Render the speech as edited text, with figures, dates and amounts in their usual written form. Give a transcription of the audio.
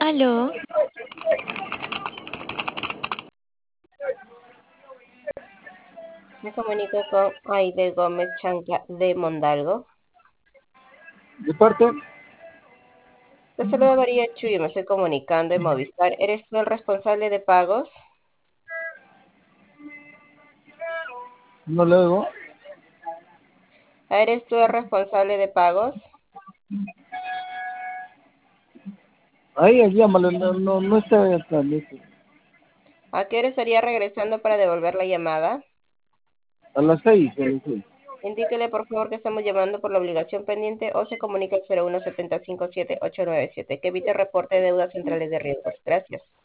Aló, Me comunico con Aide Gómez Chanca de Mondalgo. De parte, Te saluda María Chuy, me estoy comunicando en Movistar. ¿Eres tú el responsable de pagos? no le oigo. ¿Eres tú el responsable de pagos? Ahí, llámale, no está acá, listo. ¿A qué hora estaría regresando para devolver la llamada? A las 6. Indíquele por favor que estamos llamando por la obligación pendiente o se comunica al 01 70 57 897 que evite reporte de deudas centrales de riesgos. Gracias.